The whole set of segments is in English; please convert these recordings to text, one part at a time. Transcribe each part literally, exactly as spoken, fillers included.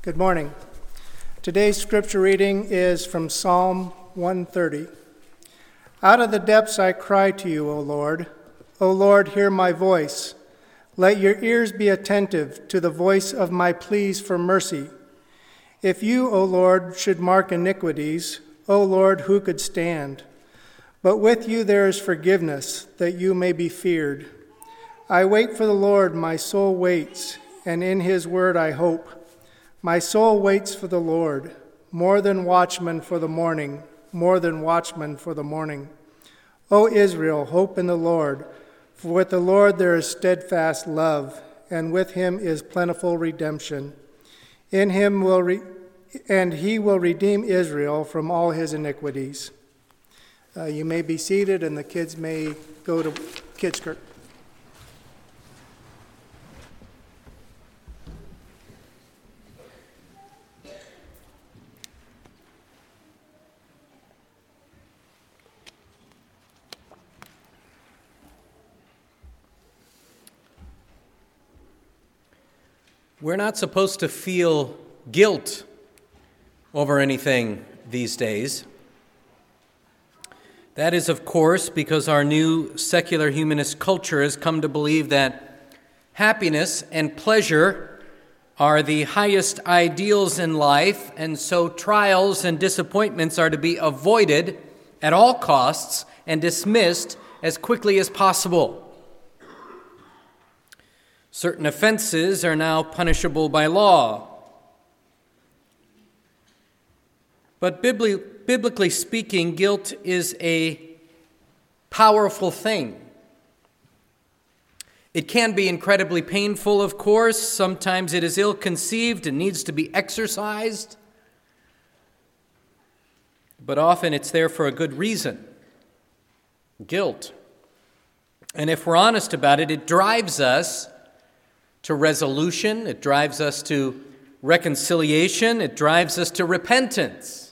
Good morning. Today's scripture reading is from Psalm one thirty. Out of the depths I cry to you, O Lord. O Lord, hear my voice. Let your ears be attentive to the voice of my pleas for mercy. If you, O Lord, should mark iniquities, O Lord, who could stand? But with you there is forgiveness, that you may be feared. I wait for the Lord, my soul waits, and in his word I hope. My soul waits for the Lord, more than watchmen for the morning, more than watchmen for the morning. O Israel, hope in the Lord, for with the Lord there is steadfast love, and with him is plentiful redemption. In him will re- and he will redeem Israel from all his iniquities. Uh, you may be seated, and the kids may go to Kids Kirk. We're not supposed to feel guilt over anything these days. That is, of course, because our new secular humanist culture has come to believe that happiness and pleasure are the highest ideals in life, and so trials and disappointments are to be avoided at all costs and dismissed as quickly as possible. Certain offenses are now punishable by law. But bibli- biblically speaking, guilt is a powerful thing. It can be incredibly painful, of course. Sometimes it is ill-conceived and needs to be exercised. But often it's there for a good reason. Guilt. And if we're honest about it, it drives us to resolution, it drives us to reconciliation, it drives us to repentance.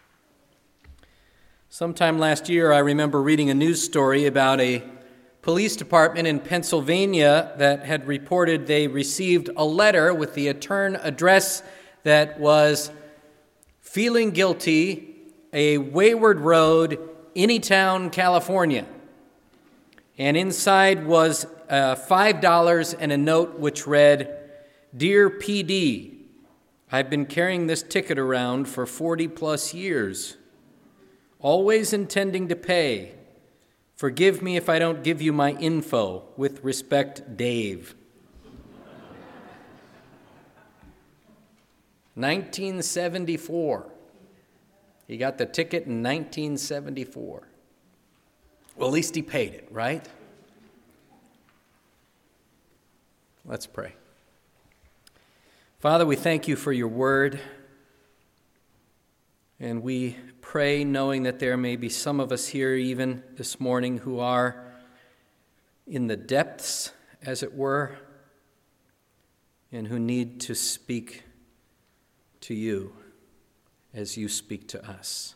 Sometime last year, I remember reading a news story about a police department in Pennsylvania that had reported they received a letter with the return address that was feeling guilty, a Wayward Road, Anytown, California. And inside was uh, five dollars and a note which read, "Dear P D, I've been carrying this ticket around for forty plus years, always intending to pay. Forgive me if I don't give you my info. With respect, Dave." nineteen seventy-four. He got the ticket in nineteen seventy-four. Well, at least he paid it, right? Let's pray. Father, we thank you for your word, and we pray knowing that there may be some of us here even this morning who are in the depths, as it were, and who need to speak to you as you speak to us.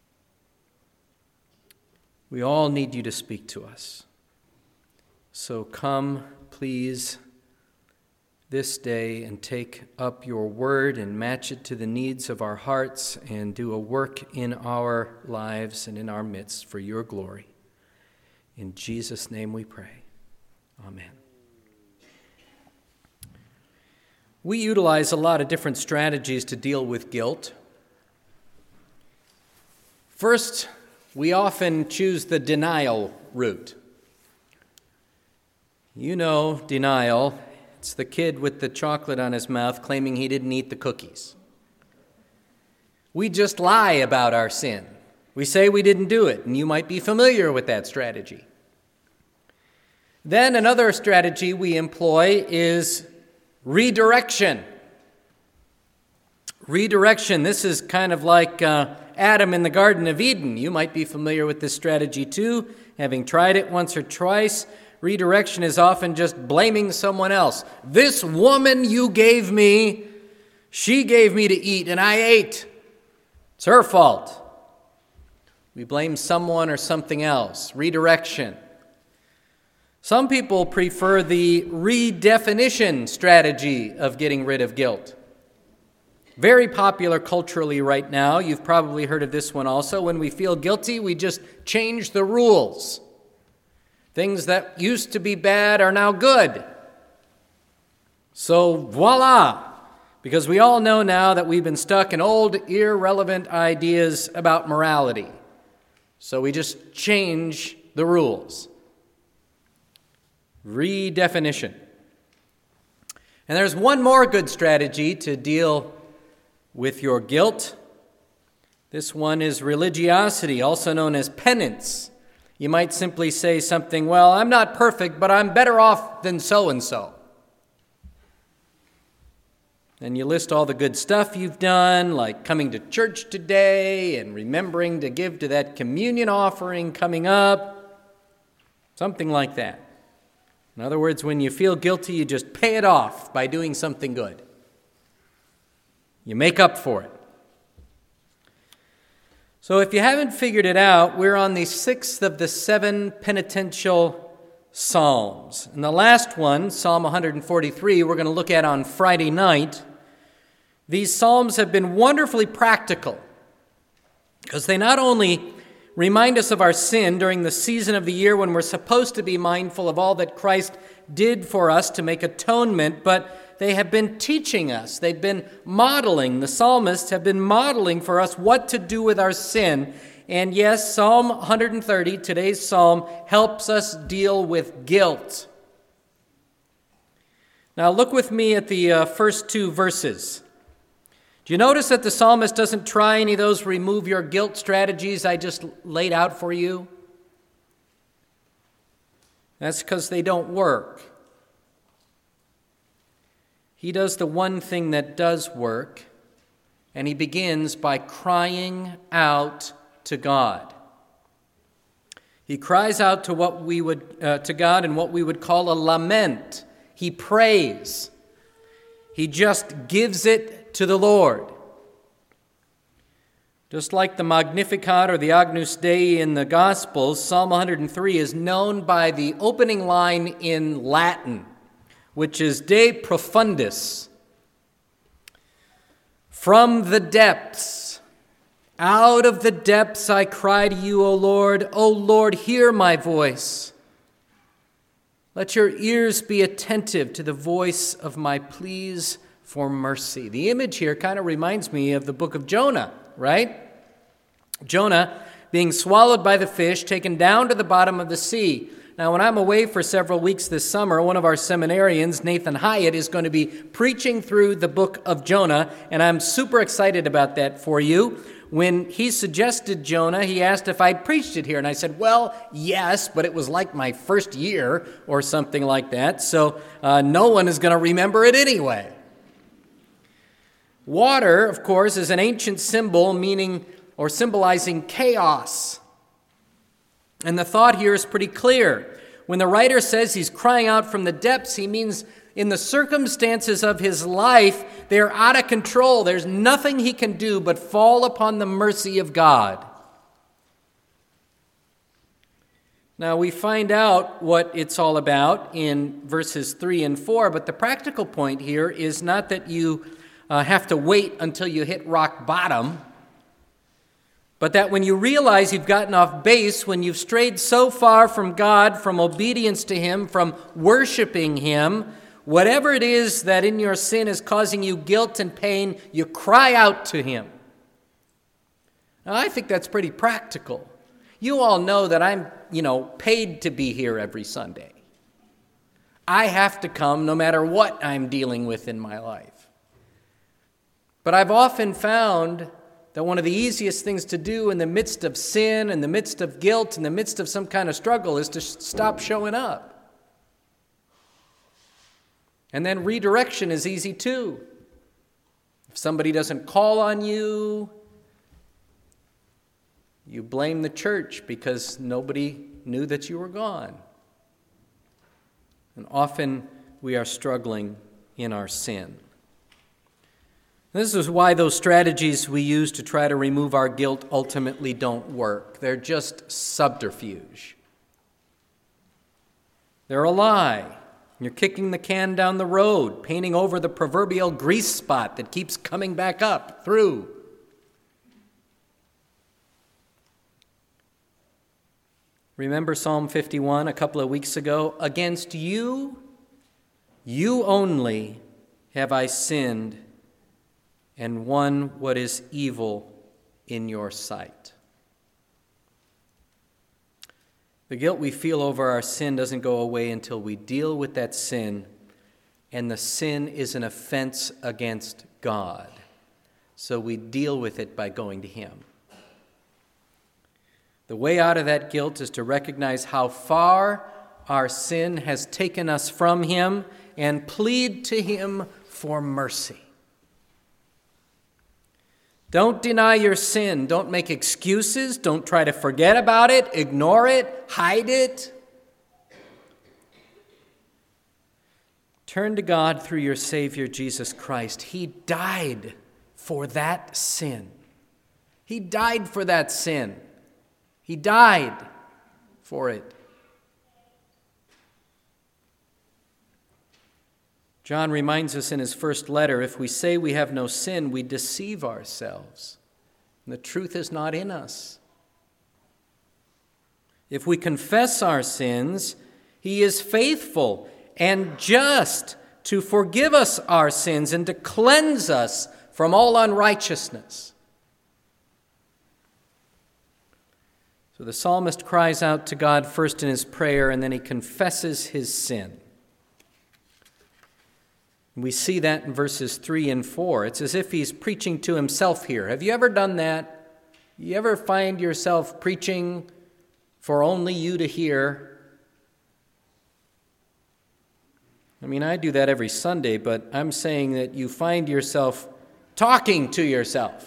We all need you to speak to us. So come, please, this day and take up your word and match it to the needs of our hearts and do a work in our lives and in our midst for your glory. In Jesus' name we pray. Amen. We utilize a lot of different strategies to deal with guilt. First, we often choose the denial route. You know denial. It's the kid with the chocolate on his mouth claiming he didn't eat the cookies. We just lie about our sin. We say we didn't do it, and you might be familiar with that strategy. Then another strategy we employ is redirection. Redirection, this is kind of like uh, Adam in the Garden of Eden. You might be familiar with this strategy too, having tried it once or twice. Redirection is often just blaming someone else. This woman you gave me, she gave me to eat and I ate. It's her fault. We blame someone or something else. Redirection. Some people prefer the redefinition strategy of getting rid of guilt. Very popular culturally right now. You've probably heard of this one also. When we feel guilty, we just change the rules. Things that used to be bad are now good. So voila! Because we all know now that we've been stuck in old, irrelevant ideas about morality. So we just change the rules. Redefinition. And there's one more good strategy to deal with your guilt. This one is religiosity, also known as penance. You might simply say something, well, I'm not perfect, but I'm better off than so-and-so. And you list all the good stuff you've done, like coming to church today and remembering to give to that communion offering coming up. Something like that. In other words, when you feel guilty, you just pay it off by doing something good. You make up for it. So if you haven't figured it out, we're on the sixth of the seven penitential psalms. And the last one, Psalm one forty-three, we're going to look at on Friday night. These psalms have been wonderfully practical because they not only remind us of our sin during the season of the year when we're supposed to be mindful of all that Christ did for us to make atonement, but they have been teaching us. They've been modeling. The psalmists have been modeling for us what to do with our sin. And yes, Psalm one thirty, today's psalm, helps us deal with guilt. Now look with me at the uh, first two verses. Do you notice that the psalmist doesn't try any of those remove your guilt strategies I just laid out for you? That's because they don't work. He does the one thing that does work, and he begins by crying out to God. He cries out to what we would uh, to God in what we would call a lament. He prays. He just gives it to the Lord. Just like the Magnificat or the Agnus Dei in the Gospels, Psalm one hundred three is known by the opening line in Latin, which is De Profundis. From the depths, out of the depths I cry to you, O Lord. O Lord, hear my voice. Let your ears be attentive to the voice of my pleas for mercy. The image here kind of reminds me of the book of Jonah, right? Jonah being swallowed by the fish, taken down to the bottom of the sea. Now, when I'm away for several weeks this summer, one of our seminarians, Nathan Hyatt, is going to be preaching through the book of Jonah, and I'm super excited about that for you. When he suggested Jonah, he asked if I'd preached it here, and I said, well, yes, but it was like my first year or something like that, so uh, no one is going to remember it anyway. Water, of course, is an ancient symbol meaning or symbolizing chaos. And the thought here is pretty clear. When the writer says he's crying out from the depths, he means in the circumstances of his life, they're out of control. There's nothing he can do but fall upon the mercy of God. Now, we find out what it's all about in verses three and four, but the practical point here is not that you Uh, have to wait until you hit rock bottom, but that when you realize you've gotten off base, when you've strayed so far from God, from obedience to Him, from worshiping Him, whatever it is that in your sin is causing you guilt and pain, you cry out to Him. Now, I think that's pretty practical. You all know that I'm, you know, paid to be here every Sunday. I have to come no matter what I'm dealing with in my life. But I've often found that one of the easiest things to do in the midst of sin, in the midst of guilt, in the midst of some kind of struggle is to stop showing up. And then redirection is easy too. If somebody doesn't call on you, you blame the church because nobody knew that you were gone. And often we are struggling in our sin. This is why those strategies we use to try to remove our guilt ultimately don't work. They're just subterfuge. They're a lie. You're kicking the can down the road, painting over the proverbial grease spot that keeps coming back up through. Remember Psalm fifty-one a couple of weeks ago? Against you, you only have I sinned and won what is evil in your sight. The guilt we feel over our sin doesn't go away until we deal with that sin, and the sin is an offense against God. So we deal with it by going to Him. The way out of that guilt is to recognize how far our sin has taken us from Him and plead to Him for mercy. Don't deny your sin. Don't make excuses. Don't try to forget about it, ignore it, hide it. Turn to God through your Savior, Jesus Christ. He died for that sin. He died for that sin. He died for it. John reminds us in his first letter, if we say we have no sin, we deceive ourselves, and the truth is not in us. If we confess our sins, He is faithful and just to forgive us our sins and to cleanse us from all unrighteousness. So the psalmist cries out to God first in his prayer, and then he confesses his sin. We see that in verses three and four. It's as if he's preaching to himself here. Have you ever done that? You ever find yourself preaching for only you to hear? I mean, I do that every Sunday, but I'm saying that you find yourself talking to yourself,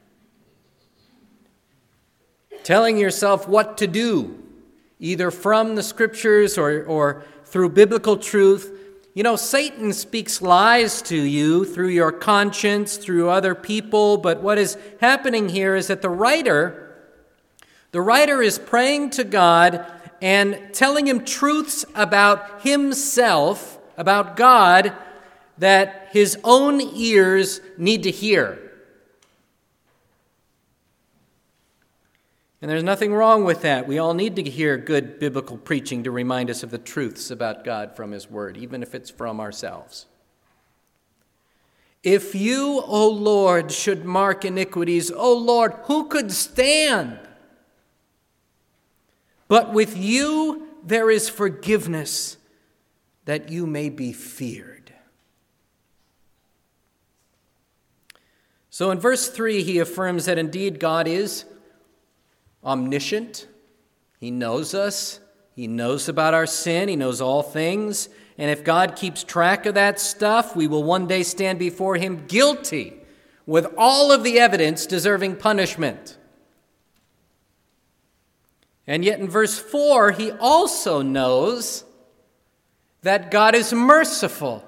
telling yourself what to do, either from the Scriptures or, or through biblical truth. You know, Satan speaks lies to you through your conscience, through other people, but what is happening here is that the writer, the writer is praying to God and telling him truths about himself, about God, that his own ears need to hear. And there's nothing wrong with that. We all need to hear good biblical preaching to remind us of the truths about God from His Word, even if it's from ourselves. If you, O Lord, should mark iniquities, O Lord, who could stand? But with you there is forgiveness, that you may be feared. So in verse three, he affirms that indeed God is omniscient. He knows us. He knows about our sin. He knows all things. And if God keeps track of that stuff, we will one day stand before Him guilty with all of the evidence deserving punishment. And yet in verse four, he also knows that God is merciful.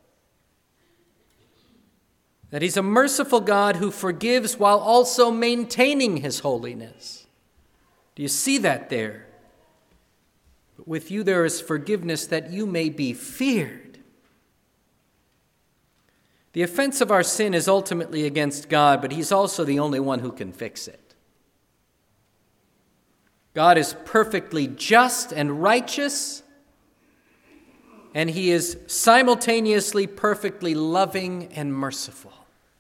That He's a merciful God who forgives while also maintaining His holiness. Do you see that there? But with you there is forgiveness, that you may be feared. The offense of our sin is ultimately against God, but He's also the only one who can fix it. God is perfectly just and righteous, and He is simultaneously perfectly loving and merciful.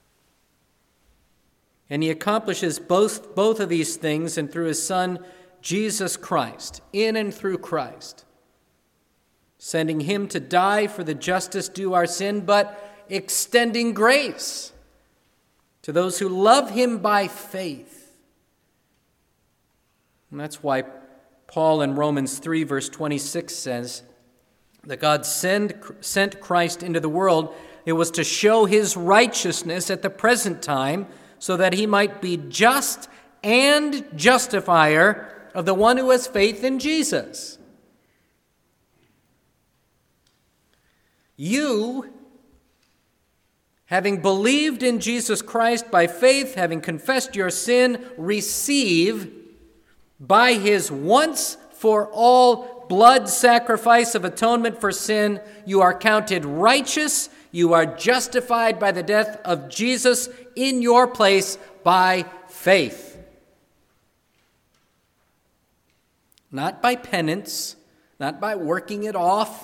And He accomplishes both, both of these things and through His Son, Jesus Christ, in and through Christ, sending Him to die for the justice due our sin, but extending grace to those who love Him by faith. And that's why Paul in Romans three, verse twenty-six says that God send, sent Christ into the world. It was to show His righteousness at the present time, so that He might be just and justifier of the one who has faith in Jesus. You, having believed in Jesus Christ by faith, having confessed your sin, receive by His once for all blood sacrifice of atonement for sin, you are counted righteous. You are justified by the death of Jesus in your place by faith. Not by penance, not by working it off,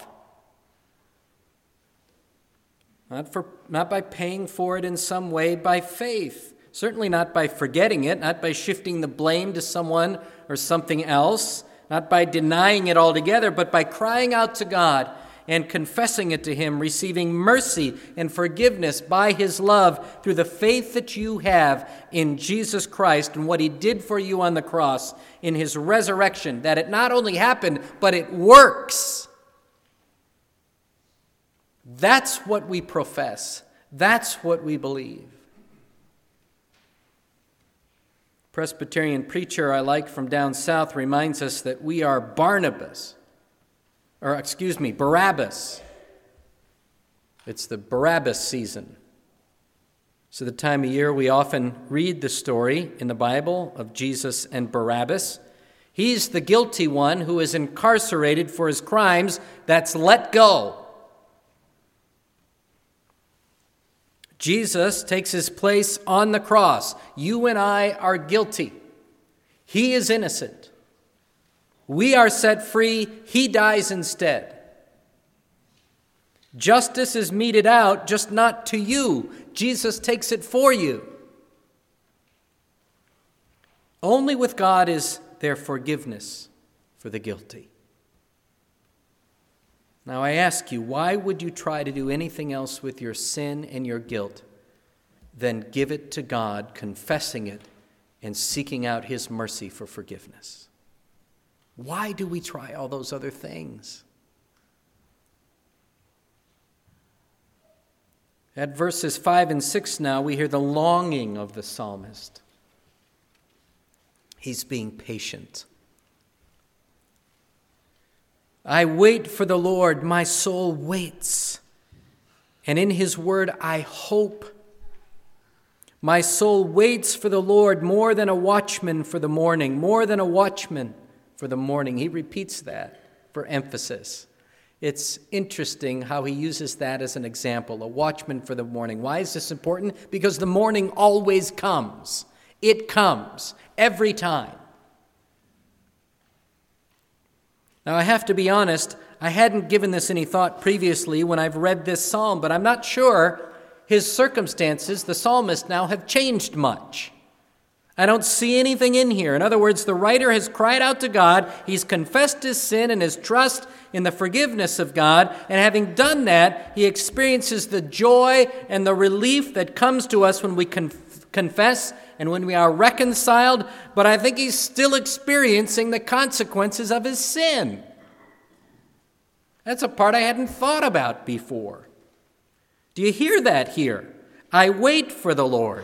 not for, not by paying for it in some way, by faith. Certainly not by forgetting it, not by shifting the blame to someone or something else, not by denying it altogether, but by crying out to God and confessing it to him, receiving mercy and forgiveness by his love through the faith that you have in Jesus Christ and what he did for you on the cross in his resurrection, that it not only happened, but it works. That's what we profess. That's what we believe. Presbyterian preacher I like from down south reminds us that we are Barnabas, or excuse me, Barabbas. It's the Barabbas season. So the time of year we often read the story in the Bible of Jesus and Barabbas. He's the guilty one who is incarcerated for his crimes that's let go. Jesus takes his place on the cross. You and I are guilty. He is innocent. We are set free. He dies instead. Justice is meted out, just not to you. Jesus takes it for you. Only with God is there forgiveness for the guilty. Now I ask you, why would you try to do anything else with your sin and your guilt than give it to God, confessing it, and seeking out his mercy for forgiveness? Why do we try all those other things? At verses five and six now, we hear the longing of the psalmist. He's being patient. I wait for the Lord, my soul waits, and in his word I hope. My soul waits for the Lord more than a watchman for the morning, more than a watchman for the morning. He repeats that for emphasis. It's interesting how he uses that as an example, a watchman for the morning. Why is this important? Because the morning always comes. It comes every time. Now, I have to be honest, I hadn't given this any thought previously when I've read this psalm, but I'm not sure his circumstances, the psalmist now, have changed much. I don't see anything in here. In other words, the writer has cried out to God, he's confessed his sin and his trust in the forgiveness of God, and having done that, he experiences the joy and the relief that comes to us when we conf- confess and when we are reconciled, but I think he's still experiencing the consequences of his sin. That's a part I hadn't thought about before. Do you hear that here? I wait for the Lord.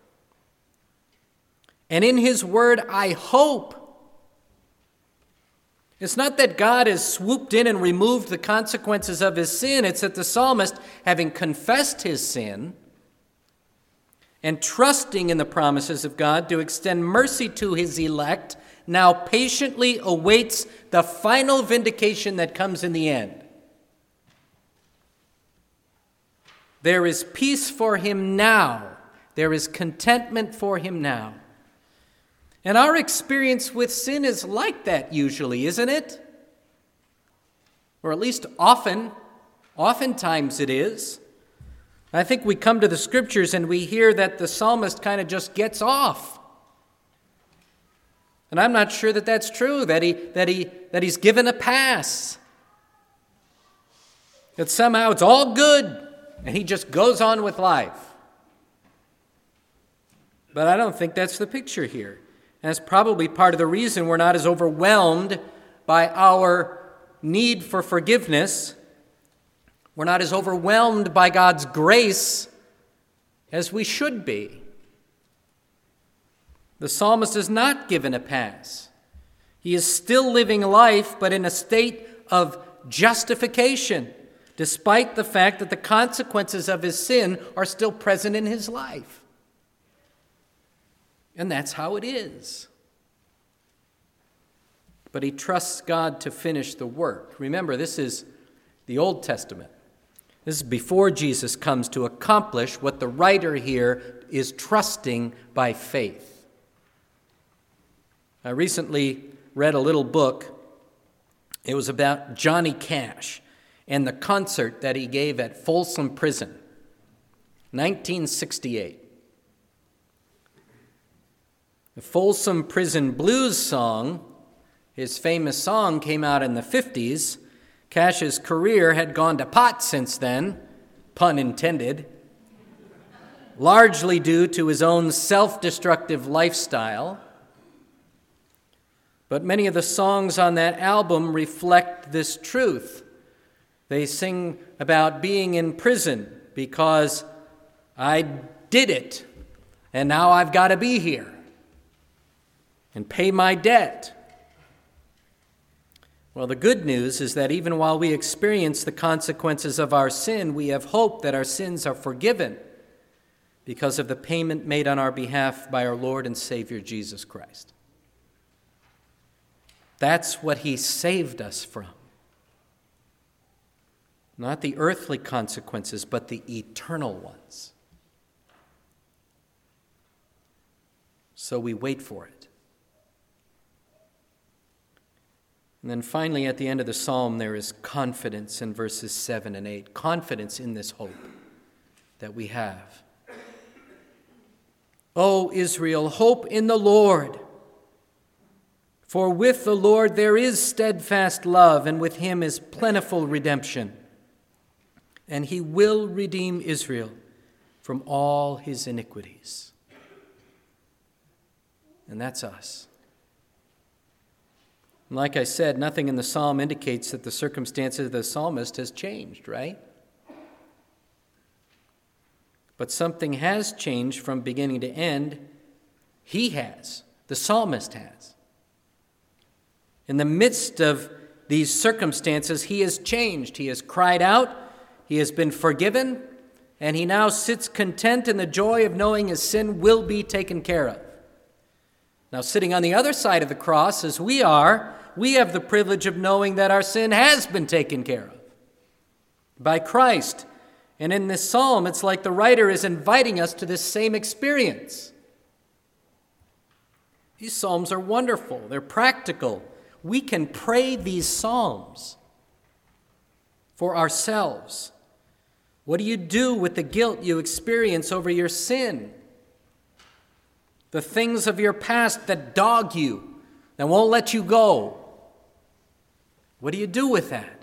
And in his word, I hope. It's not that God has swooped in and removed the consequences of his sin. It's that the psalmist, having confessed his sin and trusting in the promises of God to extend mercy to his elect, now patiently awaits the final vindication that comes in the end. There is peace for him now. There is contentment for him now. And our experience with sin is like that usually, isn't it? Or at least often, oftentimes it is. I think we come to the scriptures and we hear that the psalmist kind of just gets off. And I'm not sure that that's true, that he that he that he's given a pass. That somehow it's all good and he just goes on with life. But I don't think that's the picture here. And that's probably part of the reason we're not as overwhelmed by our need for forgiveness. We're not as overwhelmed by God's grace as we should be. The psalmist is not given a pass. He is still living life, but in a state of justification, despite the fact that the consequences of his sin are still present in his life. And that's how it is. but he trusts God to finish the work. Remember, this is the Old Testament. This is before Jesus comes to accomplish what the writer here is trusting by faith. I recently read a little book. It was about Johnny Cash and the concert that he gave at Folsom Prison, nineteen sixty-eight. The Folsom Prison Blues song, his famous song, came out in the fifties. Cash's career had gone to pot since then, pun intended, largely due to his own self-destructive lifestyle. But many of the songs on that album reflect this truth. They sing about being in prison because I did it, and now I've got to be here and pay my debt. Well, the good news is that even while we experience the consequences of our sin, we have hope that our sins are forgiven because of the payment made on our behalf by our Lord and Savior Jesus Christ. That's what he saved us from. Not the earthly consequences, but the eternal ones. So we wait for it. And then finally, at the end of the psalm, there is confidence in verses seven and eight. Confidence in this hope that we have. O Israel, hope in the Lord. For with the Lord there is steadfast love, and with him is plentiful redemption. And he will redeem Israel from all his iniquities. And that's us. Like I said, nothing in the psalm indicates that the circumstances of the psalmist has changed, right? But something has changed from beginning to end. He has. The psalmist has. In the midst of these circumstances, he has changed. He has cried out. He has been forgiven. And he now sits content in the joy of knowing his sin will be taken care of. Now, sitting on the other side of the cross, as we are, we have the privilege of knowing that our sin has been taken care of by Christ. And in this psalm, it's like the writer is inviting us to this same experience. These psalms are wonderful. They're practical. We can pray these psalms for ourselves. What do you do with the guilt you experience over your sin? The things of your past that dog you, that won't let you go. What do you do with that?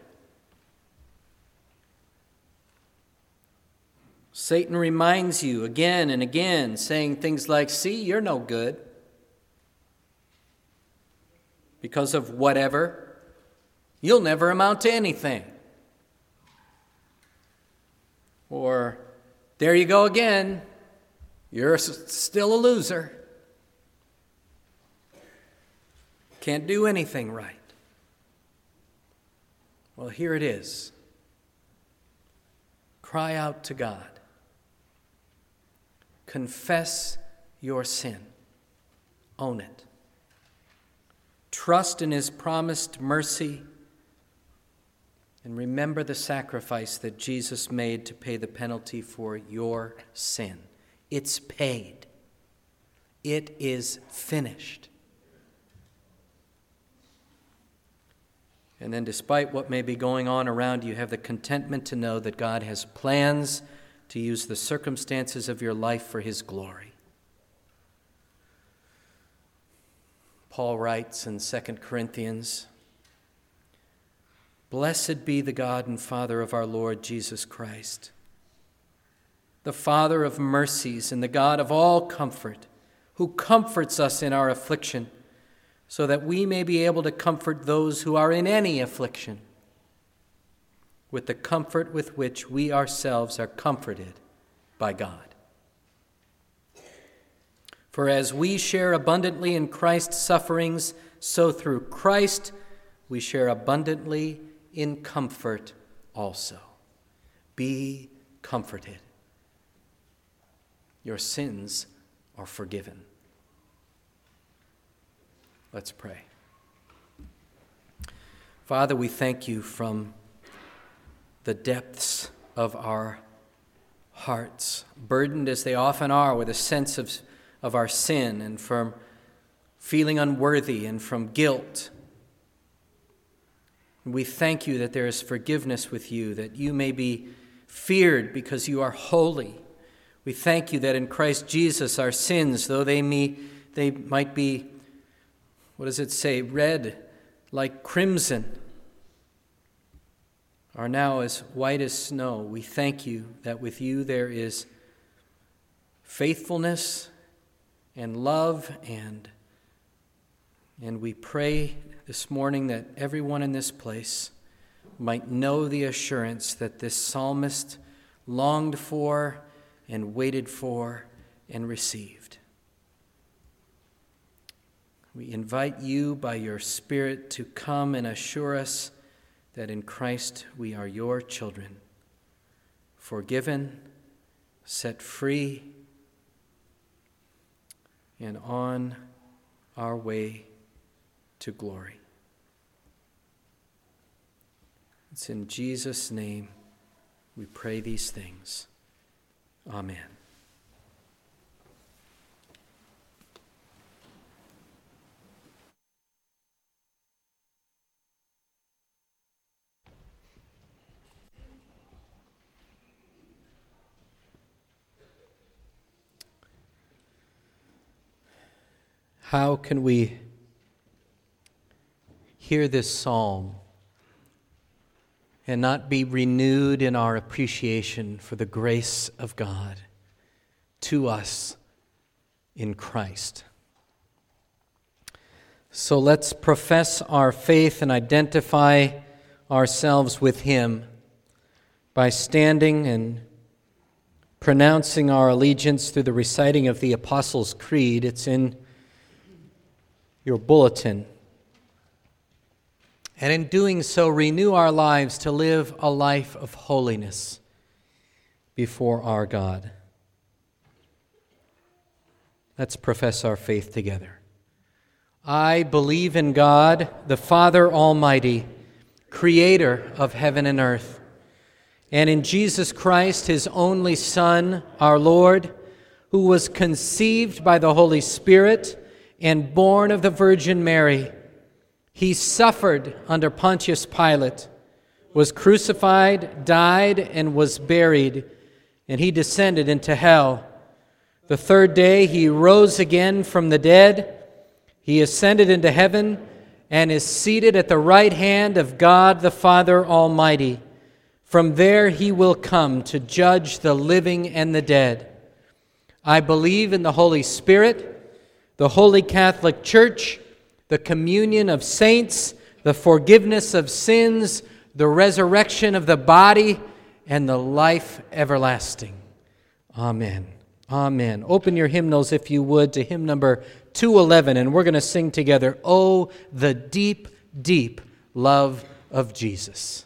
Satan reminds you again and again, saying things like, see, you're no good. Because of whatever, you'll never amount to anything. Or, there you go again, you're still a loser. Can't do anything right. Well, here it is. Cry out to God. Confess your sin. Own it. Trust in his promised mercy. And remember the sacrifice that Jesus made to pay the penalty for your sin. It's paid. It is finished. And then despite what may be going on around you, have the contentment to know that God has plans to use the circumstances of your life for his glory. Paul writes in Second Corinthians, blessed be the God and Father of our Lord Jesus Christ, the Father of mercies and the God of all comfort, who comforts us in our affliction, so that we may be able to comfort those who are in any affliction with the comfort with which we ourselves are comforted by God. For as we share abundantly in Christ's sufferings, so through Christ we share abundantly in comfort also. Be comforted. Your sins are forgiven. Let's pray. Father, we thank you from the depths of our hearts, burdened as they often are with a sense of, of our sin and from feeling unworthy and from guilt. We thank you that there is forgiveness with you, that you may be feared because you are holy. We thank you that in Christ Jesus our sins, though they, may, they might be, what does it say, red like crimson, are now as white as snow. We thank you that with you there is faithfulness and love, and, and we pray this morning that everyone in this place might know the assurance that this psalmist longed for and waited for and received. We invite you by your Spirit to come and assure us that in Christ we are your children, forgiven, set free, and on our way to glory. It's in Jesus' name we pray these things. Amen. How can we hear this psalm and not be renewed in our appreciation for the grace of God to us in Christ? So let's profess our faith and identify ourselves with Him by standing and pronouncing our allegiance through the reciting of the Apostles' Creed. It's in your bulletin. And in doing so, renew our lives to live a life of holiness before our God. Let's profess our faith together. I believe in God, the Father Almighty, creator of heaven and earth, and in Jesus Christ, his only Son, our Lord, who was conceived by the Holy Spirit and born of the Virgin Mary. He suffered under Pontius Pilate, was crucified, died, and was buried, and he descended into hell. The third day he rose again from the dead. He ascended into heaven and is seated at the right hand of God the Father Almighty. From there he will come to judge the living and the dead. I believe in the Holy Spirit, the Holy Catholic Church, the communion of saints, the forgiveness of sins, the resurrection of the body, and the life everlasting. Amen. Amen. Open your hymnals, if you would, to hymn number two eleven, and we're going to sing together, "Oh, the deep, deep love of Jesus."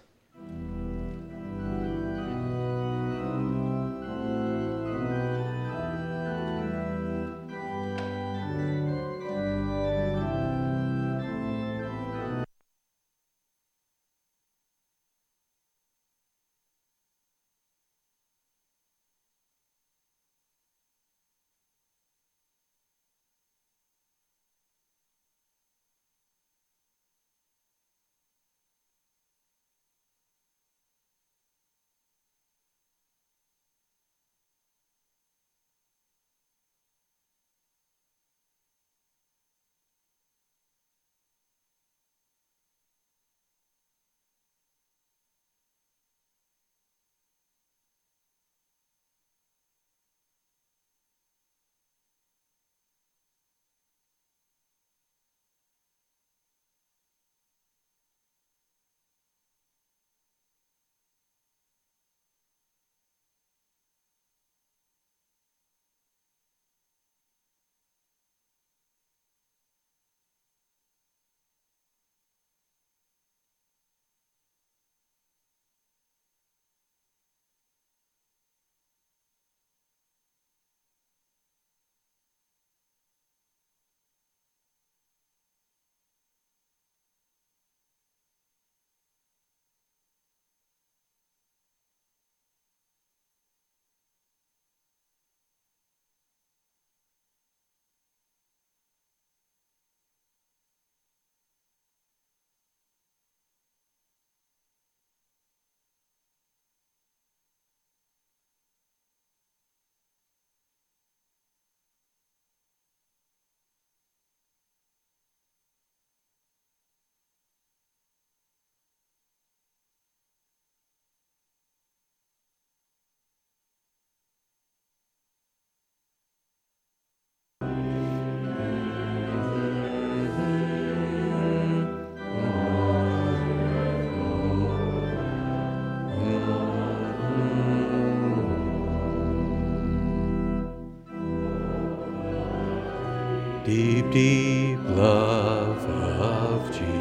deep, deep love of Jesus.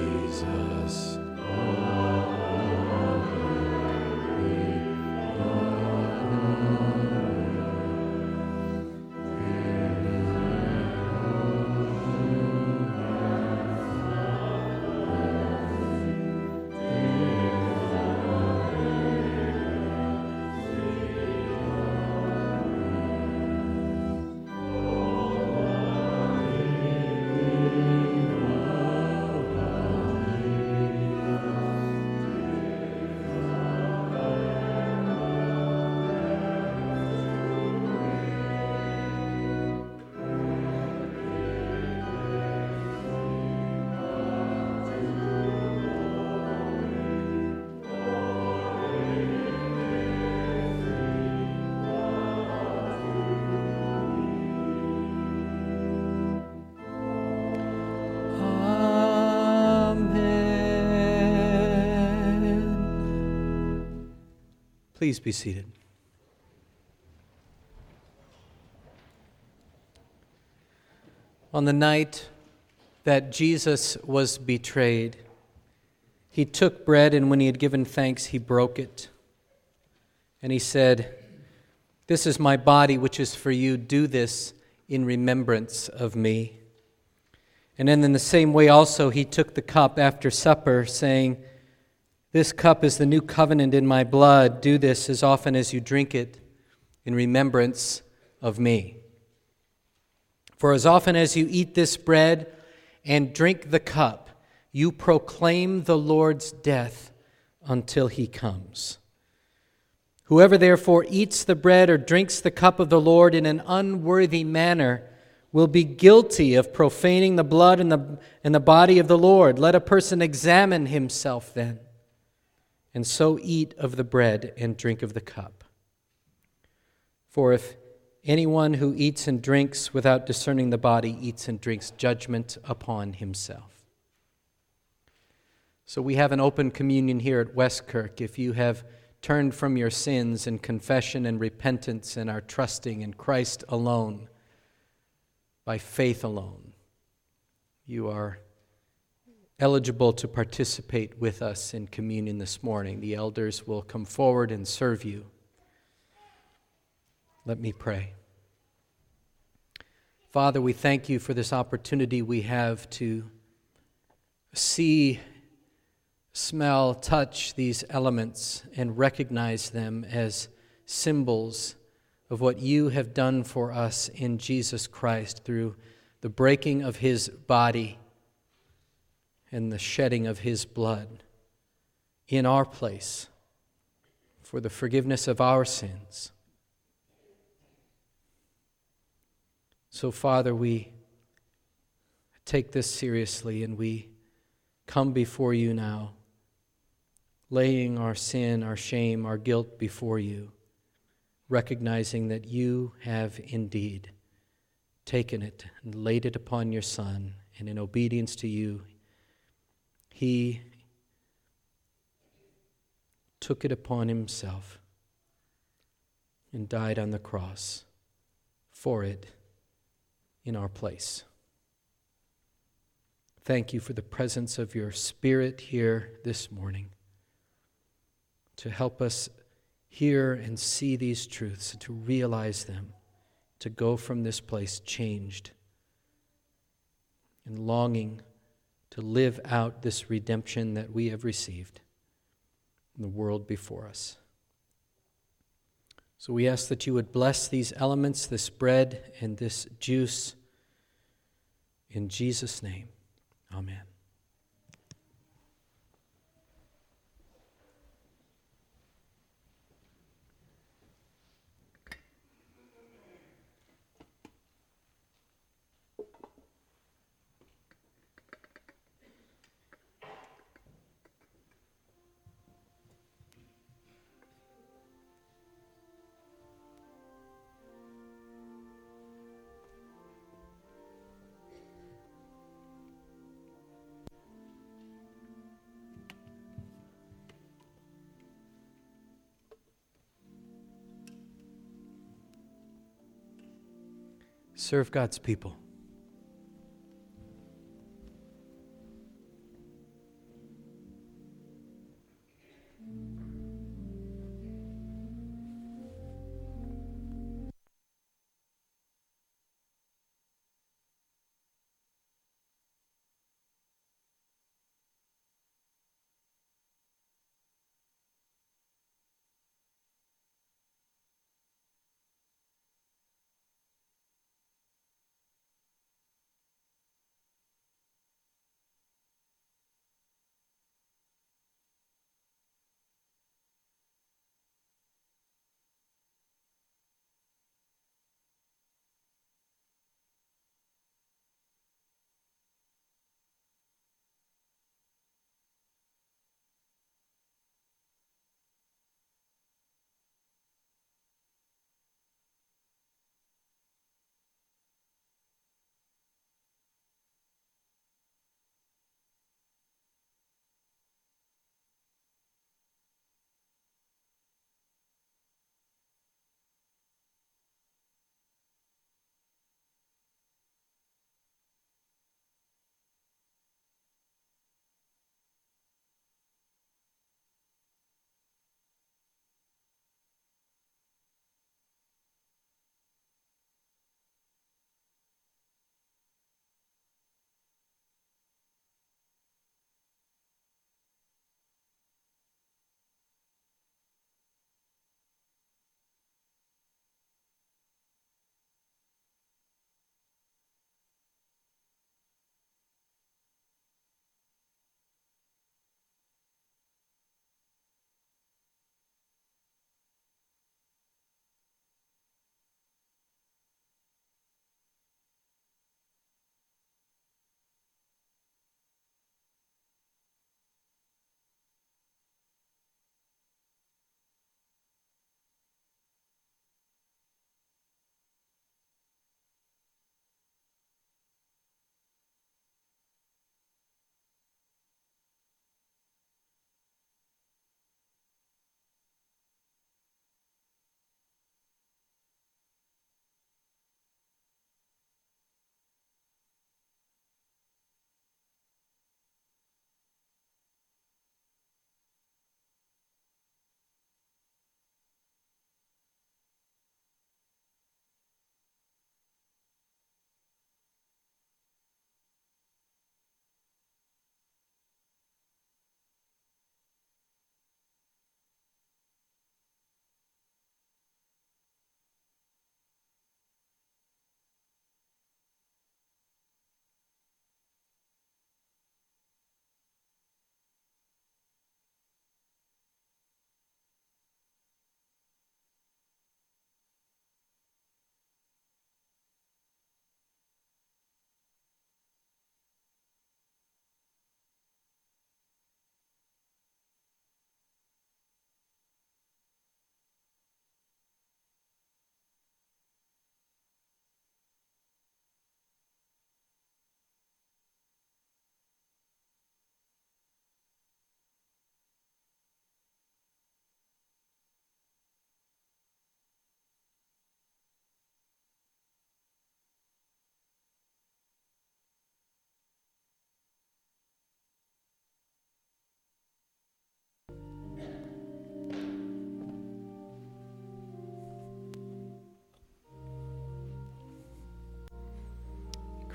Please be seated. On the night that Jesus was betrayed, he took bread, and when he had given thanks, he broke it. And he said, "This is my body, which is for you. Do this in remembrance of me." And then in the same way also he took the cup after supper, saying, "This cup is the new covenant in my blood. Do this as often as you drink it in remembrance of me. For as often as you eat this bread and drink the cup, you proclaim the Lord's death until he comes. Whoever therefore eats the bread or drinks the cup of the Lord in an unworthy manner will be guilty of profaning the blood and the, and the body of the Lord. Let a person examine himself then, and so eat of the bread and drink of the cup. For if anyone who eats and drinks without discerning the body eats and drinks judgment upon himself." So we have an open communion here at Westkirk. If you have turned from your sins in confession and repentance and are trusting in Christ alone, by faith alone, you are eligible to participate with us in communion this morning. The elders will come forward and serve you. Let me pray. Father, we thank you for this opportunity we have to see, smell, touch these elements and recognize them as symbols of what you have done for us in Jesus Christ through the breaking of his body and the shedding of his blood in our place for the forgiveness of our sins. So, Father, we take this seriously and we come before you now, laying our sin, our shame, our guilt before you, recognizing that you have indeed taken it and laid it upon your Son, and in obedience to you, he took it upon himself and died on the cross for it in our place. Thank you for the presence of your Spirit here this morning to help us hear and see these truths, and to realize them, to go from this place changed and longing to live out this redemption that we have received in the world before us. So we ask that you would bless these elements, this bread and this juice, in Jesus' name. Amen. Serve God's people.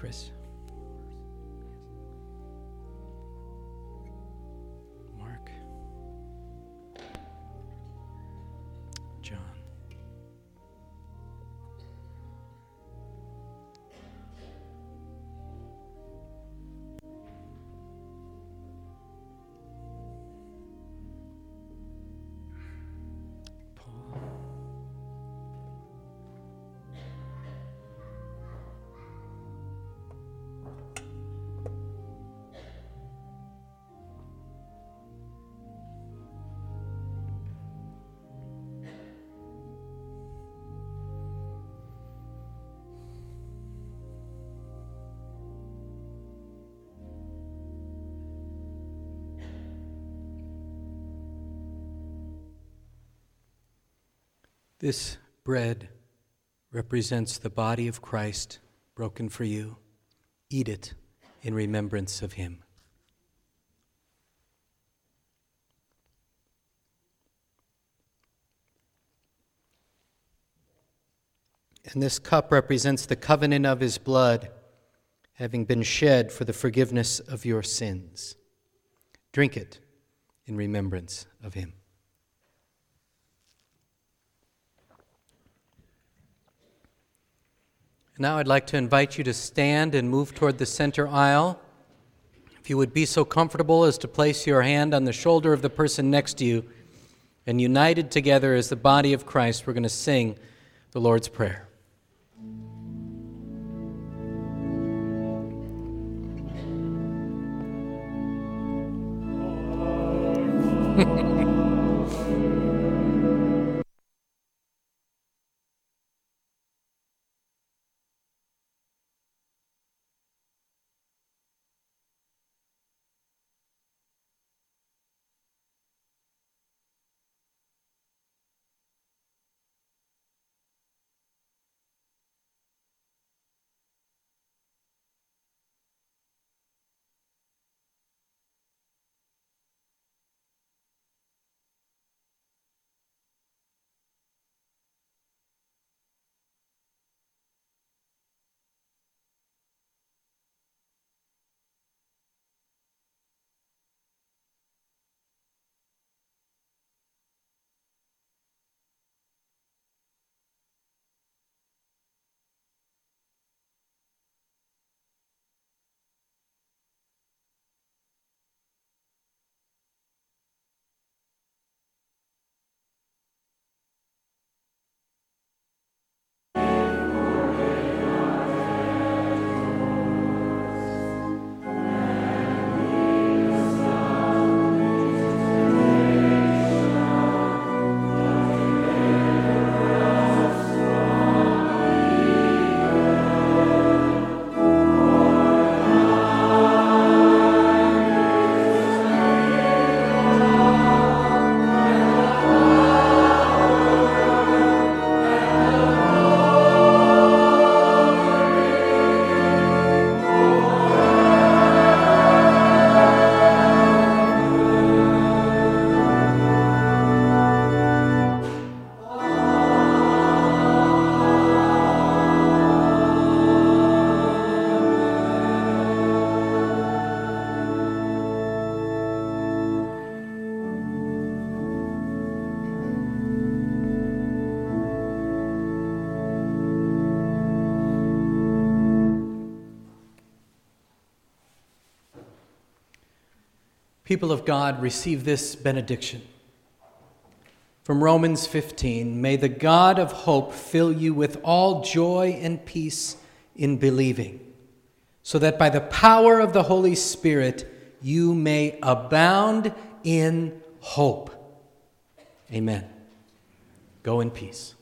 Chris. Mark. John. This bread represents the body of Christ broken for you. Eat it in remembrance of him. And this cup represents the covenant of his blood, having been shed for the forgiveness of your sins. Drink it in remembrance of him. Now I'd like to invite you to stand and move toward the center aisle. If you would be so comfortable as to place your hand on the shoulder of the person next to you, and united together as the body of Christ, we're going to sing the Lord's Prayer. People of God, receive this benediction. From Romans fifteen, may the God of hope fill you with all joy and peace in believing, so that by the power of the Holy Spirit you may abound in hope. Amen. Go in peace.